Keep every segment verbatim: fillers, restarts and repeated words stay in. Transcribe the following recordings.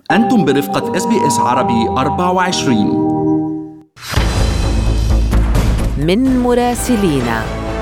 أنتم برفقة إس بي إس عربي أربعة وعشرين. من مراسلينا.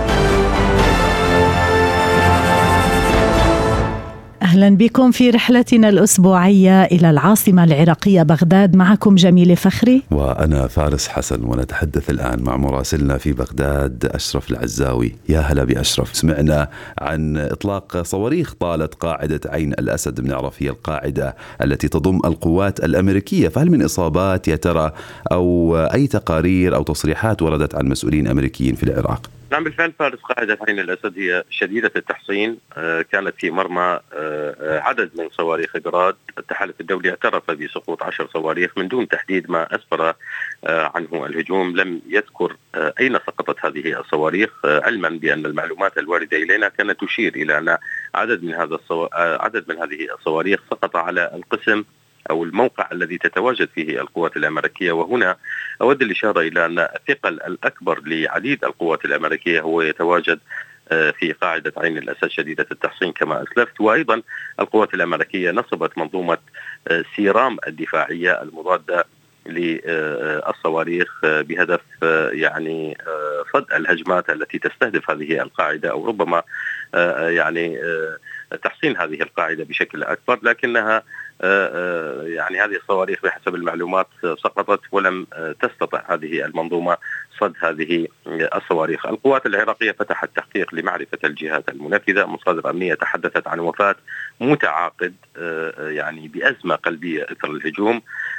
أهلا بكم في رحلتنا الأسبوعية إلى العاصمة العراقية بغداد. معكم جميلة فخري وأنا فارس حسن، ونتحدث الآن مع مراسلنا في بغداد أشرف العزاوي. يا هلا بأشرف. سمعنا عن إطلاق صواريخ طالت قاعدة عين الأسد، بنعرف هي القاعدة التي تضم القوات الأمريكية، فهل من إصابات يا ترى أو أي تقارير أو تصريحات وردت عن مسؤولين أمريكيين في العراق؟ نعم بالفعل فارس، قاعدة عين الأسد هي شديدة التحصين. كانت في مرمى عدد من صواريخ جراد. التحالف الدولي اعترف بسقوط عشر صواريخ من دون تحديد ما أسفر عنه الهجوم. لم يذكر أين سقطت هذه الصواريخ، علما بأن المعلومات الواردة إلينا كانت تشير إلى أن عدد من هذا الصو... عدد من هذه الصواريخ سقط على القسم أو الموقع الذي تتواجد فيه القوات الأمريكية. وهنا أود الإشارة إلى أن الثقل الأكبر لعديد القوات الأمريكية هو يتواجد في قاعدة عين الأسد شديدة التحصين كما أسلفت. وأيضا القوات الأمريكية نصبت منظومة سيرام الدفاعية المضادة للصواريخ بهدف يعني صد الهجمات التي تستهدف هذه القاعدة، أو ربما يعني تحصين هذه القاعدة بشكل أكبر. لكنها يعني هذه الصواريخ بحسب المعلومات سقطت، ولم تستطع هذه المنظومة صد هذه الصواريخ. القوات العراقية فتحت تحقيق لمعرفة الجهات المنفذة. مصادر أمنية تحدثت عن وفاة متعاقد يعني بأزمة قلبية إثر الهجوم.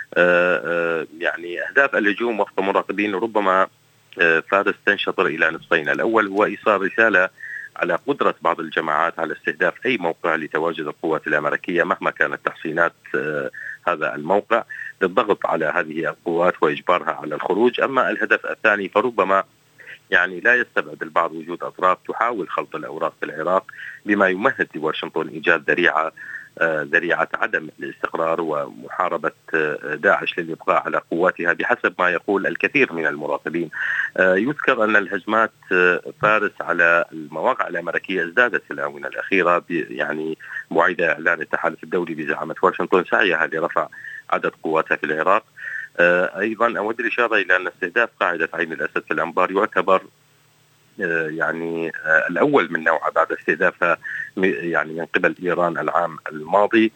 يعني أهداف الهجوم وفق مراقبين ربما فارس تنشطر إلى نصفين. الأول هو إيصال رسالة على قدرة بعض الجماعات على استهداف أي موقع لتواجد القوات الأمريكية مهما كانت تحصينات هذا الموقع، للضغط على هذه القوات وإجبارها على الخروج. أما الهدف الثاني فربما يعني لا يستبعد البعض وجود أطراف تحاول خلط الأوراق في العراق، بما يمهد لواشنطن إيجاد ذريعة ذريعة عدم الاستقرار ومحاربة داعش للإبقاء على قواتها بحسب ما يقول الكثير من المراقبين. يذكر أن الهجمات فارس على المواقع الأمريكية ازدادت في الآونة الأخيرة، يعني بعد إعلان التحالف الدولي بزعامة واشنطن سعيها لرفع عدد قواتها في العراق. أيضا أود الإشارة إلى أن استهداف قاعدة عين الأسد في الأنبار يعتبر يعني الأول من نوعه بعد استهدافها يعني من قبل إيران العام الماضي.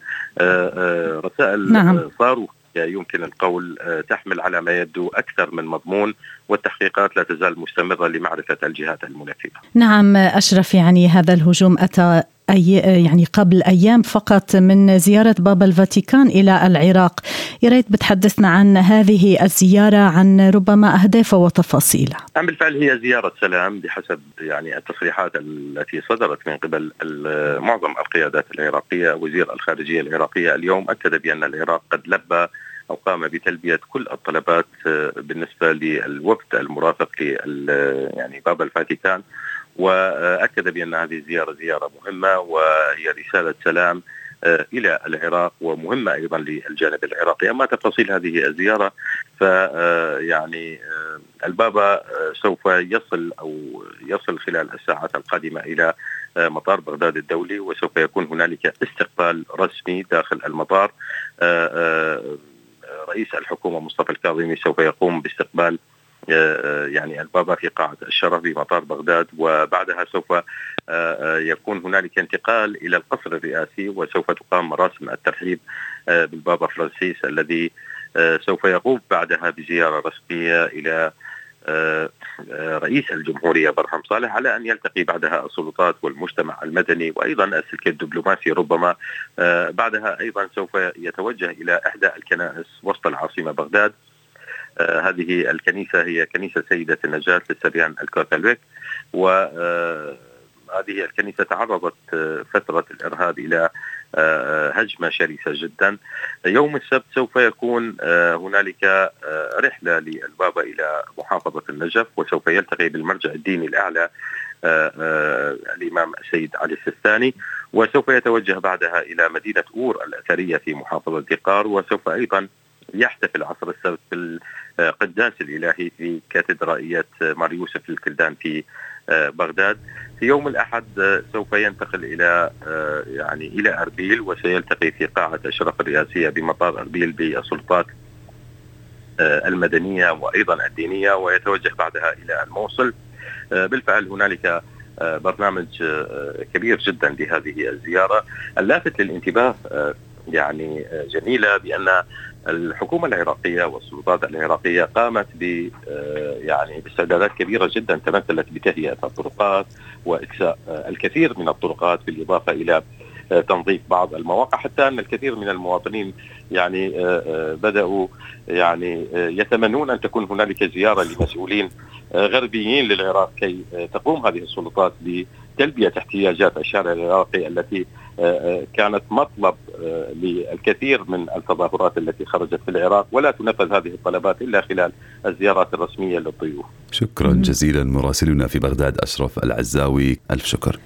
رسائل نعم. صاروخ يمكن القول تحمل على ما يبدو أكثر من مضمون، والتحقيقات لا تزال مستمرة لمعرفة الجهات المنفذة. نعم أشرف، يعني هذا الهجوم أتى أي يعني قبل أيام فقط من زيارة بابا الفاتيكان إلى العراق. يا ريت بتحدثنا عن هذه الزيارة، عن ربما أهدافها وتفاصيلها. نعم بالفعل هي زيارة سلام بحسب يعني التصريحات التي صدرت من قبل معظم القيادات العراقية. وزير الخارجية العراقية اليوم أكد بأن العراق قد لبى أو قام بتلبية كل الطلبات بالنسبة للوفد المرافق يعني بابا الفاتيكان، وأكد بأن هذه الزيارة زيارة مهمة وهي رسالة سلام إلى العراق ومهمة أيضا للجانب العراقي. أما تفاصيل هذه الزيارة فيعني البابا سوف يصل أو يصل خلال الساعات القادمة إلى مطار بغداد الدولي، وسوف يكون هنالك استقبال رسمي داخل المطار. رئيس الحكومة مصطفى الكاظمي سوف يقوم باستقبال يعني البابا في قاعة الشرف بمطار بغداد، وبعدها سوف يكون هنالك انتقال إلى القصر الرئاسي، وسوف تقام مراسم الترحيب بالبابا فرانسيس الذي سوف يقوم بعدها بزيارة رسمية إلى رئيس الجمهورية برهم صالح، على أن يلتقي بعدها السلطات والمجتمع المدني وأيضا السلك الدبلوماسي. ربما بعدها أيضا سوف يتوجه إلى إحدى الكنائس وسط العاصمة بغداد. هذه الكنيسة هي كنيسة سيدة النجاة للسريان الكاثوليك، وهذه الكنيسة تعرضت فترة الإرهاب إلى هجمة شرسة جدا. يوم السبت سوف يكون هنالك رحلة للبابا إلى محافظة النجف، وسوف يلتقي بالمرجع الديني الأعلى الإمام السيد علي السيستاني، وسوف يتوجه بعدها إلى مدينة أور الأثرية في محافظة دقار، وسوف أيضا يحتفل عصر السبت بالقداس الإلهي في كاتدرائية مار يوسف الكلدان في بغداد. في يوم الأحد سوف ينتقل إلى يعني إلى أربيل، وسيلتقي في قاعة أشرف الرئاسية بمطار أربيل بالسلطات المدنية وأيضا الدينية، ويتوجه بعدها إلى الموصل. بالفعل هنالك برنامج كبير جدا لهذه الزيارة. اللافت للانتباه يعني جميلة بأن الحكومة العراقية والسلطات العراقية قامت ب يعني باستعدادات كبيرة جدا تمثلت بتهيئة الطرقات وإكساء الكثير من الطرقات، بالإضافة إلى تنظيف بعض المواقع، حتى أن الكثير من المواطنين يعني بدأوا يعني يتمنون أن تكون هنالك زيارة لمسؤولين غربيين للعراق كي تقوم هذه السلطات بتلبية احتياجات الشارع العراقي التي كانت مطلب للكثير من التظاهرات التي خرجت في العراق، ولا تنفذ هذه الطلبات إلا خلال الزيارات الرسمية للضيوف. شكرا جزيلا مراسلنا في بغداد أشرف العزاوي، ألف شكر.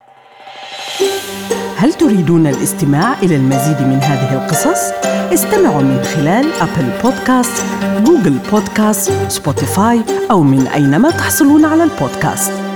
هل تريدون الاستماع إلى المزيد من هذه القصص؟ استمعوا من خلال أبل بودكاست، جوجل بودكاست، سبوتيفاي أو من أينما تحصلون على البودكاست.